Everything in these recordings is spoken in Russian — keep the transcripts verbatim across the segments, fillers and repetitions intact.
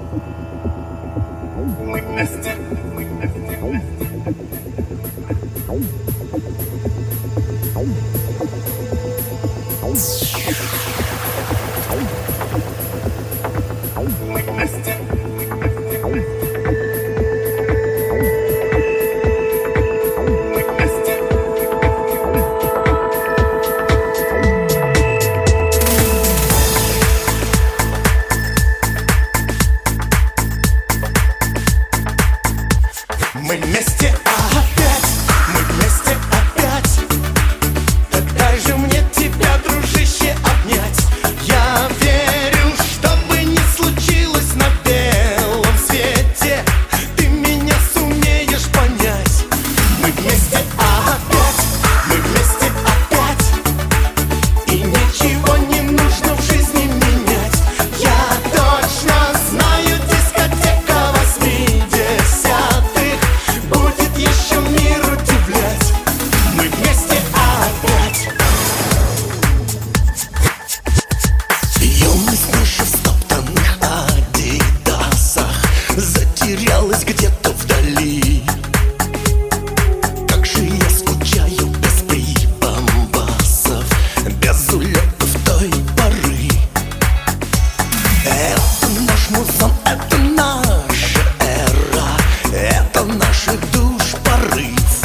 Мы вместе. Мы вместе. Мы вместе опять, мы вместе опять. Так дай же мне тебя, дружище, обнять. Я верю, что бы ни случилось на белом свете, ты меня сумеешь понять. Мы вместе опять, мы вместе опять. И ничего не нужно в жизни менять. Я точно знаю, дискотека восьмидесятых будет еще мир удивлять. Мы вместе опять. Юность наша в стоптанных адидасах затерялась где-то вдали. Как же я скучаю без прибамбасов, без улетов той поры. Это наш музон, это наша эра, это наших душ порыв.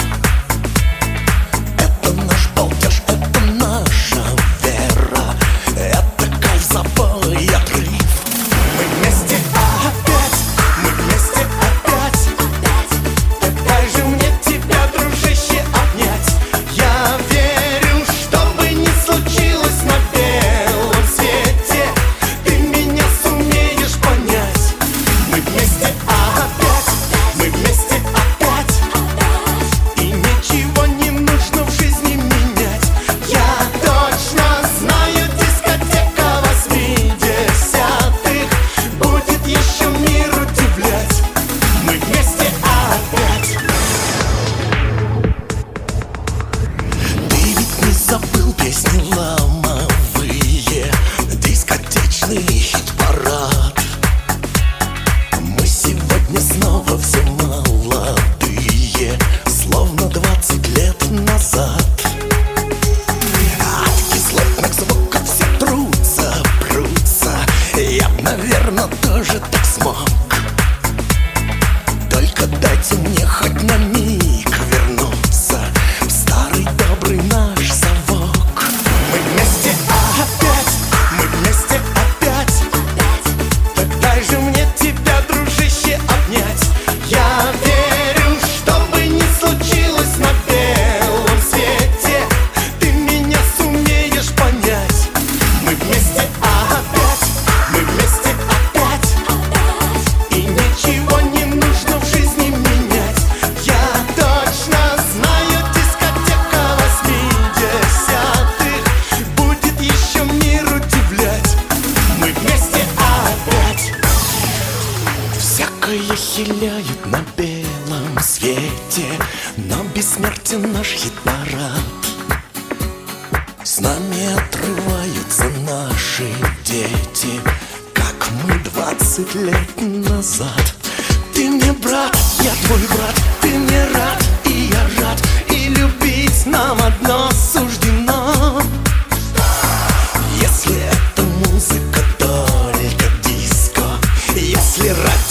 Это наш полтеж, это наша вера, это кайф, забой, отрыв. Мы вместе опять, мы вместе опять. Так дай же мне тебя, дружище, обнять. Я верю, что бы ни случилось на белом свете, ты меня сумеешь понять. Мы вместе опять, мы вместе опять. И ничего не нужно в жизни менять. Я точно знаю, дискотека восьмидесятых будет еще мир удивлять. Мы вместе опять. Ты ведь не забыл песни ломовые, дискотечный хит-парад. Мы сегодня снова все молодые, словно двадцать лет назад. От кислотных звуков все трутся, прутся. Я б, наверно, тоже так смог. Только дайте мне хоть на миг вернуться в старый добрый наш совок. Мы вместе опять, мы вместе опять. Так дай же мне тебя, дружище, обнять. Я верю, что бы ни случилось на белом свете, ты меня сумеешь понять. Мы вместе опять, мы вместе опять. И ничего не нужно в жизни менять. Я точно знаю, дискотека восьмидесятых будет еще мир удивлять. Мы вместе опять. Всякое хиляют на белом свете, но бессмертен наш хит-парад. С нами отрываются наши дети, как мы двадцать лет назад. Ты мне брат, я твой брат, ты мне рад, и я рад, и любить нам одно суждено. Если это музыка, только диско, если ради